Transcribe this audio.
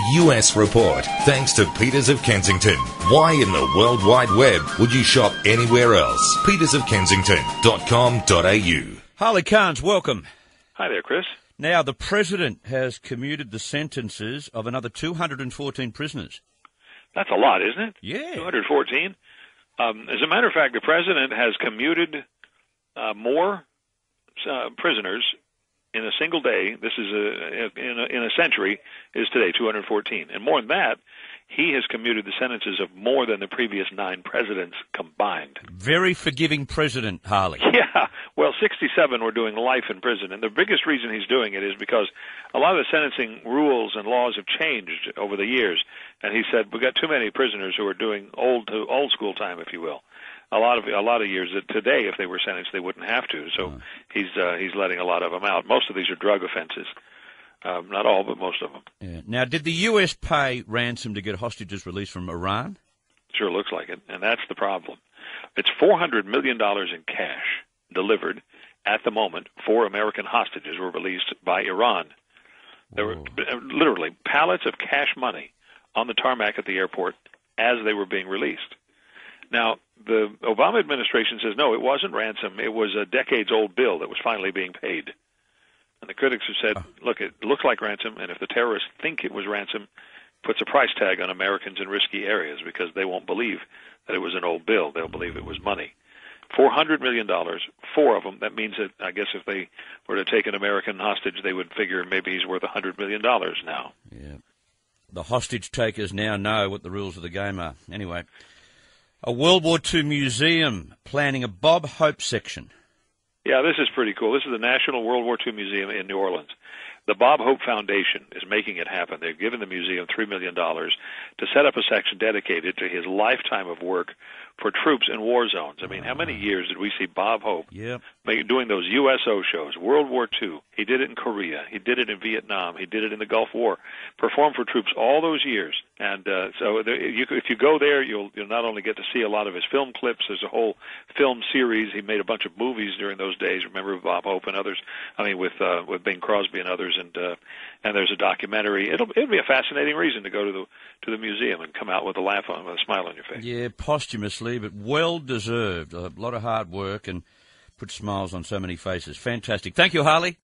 US report, thanks to Peters of Kensington. Why in the World Wide Web would you shop anywhere else? petersofkensington.com.au. Harley Carnes, welcome. Hi there, Chris. Now, the President has commuted the sentences of another 214 prisoners. That's a lot, isn't it? Yeah. 214. As a matter of fact, the President has commuted more prisoners in a single day. This is in a century, is today 214. And more than that, he has commuted the sentences of more than the previous 9 presidents combined. Very forgiving president, Harley. Yeah. Well, 67 were doing life in prison, and the biggest reason he's doing it is because a lot of the sentencing rules and laws have changed over the years. And he said, we've got too many prisoners who are doing old school time, if you will. A lot of years that today, if they were sentenced, they wouldn't have to. So he's letting a lot of them out. Most of these are drug offenses. Not all, but most of them. Yeah. Now, did the U.S. pay ransom to get hostages released from Iran? Sure looks like it, and that's the problem. It's $400 million in cash delivered at the moment. 4 American hostages were released by Iran. There were literally pallets of cash money on the tarmac at the airport as they were being released. Now, the Obama administration says, no, it wasn't ransom. It was a decades-old bill that was finally being paid. And the critics have said, look, it looks like ransom, and if the terrorists think it was ransom, puts a price tag on Americans in risky areas because they won't believe that it was an old bill. They'll believe it was money. $400 million, 4 of them. That means that, I guess, if they were to take an American hostage, they would figure maybe he's worth $100 million now. Yeah. The hostage takers now know what the rules of the game are. Anyway, a World War II museum planning a Bob Hope section. Yeah, this is pretty cool. This is the National World War II Museum in New Orleans. The Bob Hope Foundation is making it happen. They've given the museum $3 million to set up a section dedicated to his lifetime of work for troops in war zones. I mean, how many years did we see Bob Hope doing those USO shows, World War II? He did it in Korea. He did it in Vietnam. He did it in the Gulf War, performed for troops all those years. And if you go there, you'll not only get to see a lot of his film clips, there's a whole film series. He made a bunch of movies during those days, remember, with Bob Hope and others, with Bing Crosby and others, and there's a documentary. It'll be a fascinating reason to go to the museum and come out with a smile on your face. Yeah, posthumously, but well deserved. A lot of hard work and put smiles on so many faces. Fantastic. Thank you, Harley.